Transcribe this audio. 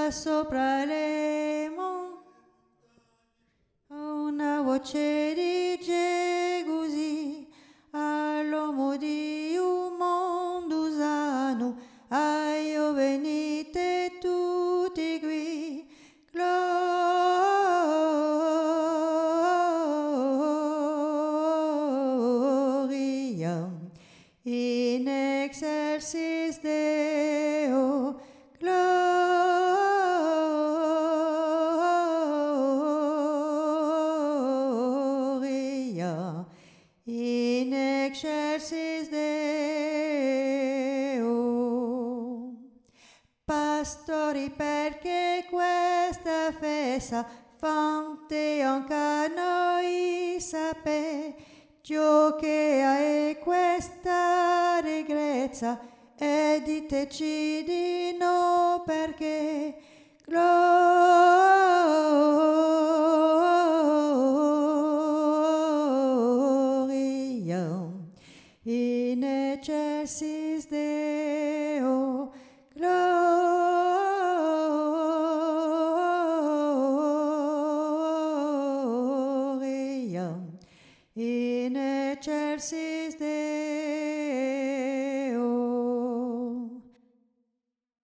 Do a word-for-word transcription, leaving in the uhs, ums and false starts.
là sopra le montagne, una voce dice così all'uomo di un mondo sano, aio venite tutti qui, gloria in excelsis Deo, gloria in excelsis Deo. Pastori, perché questa festa fante anche a noi sapere, ciò che è questa regrezza e diteci di no perché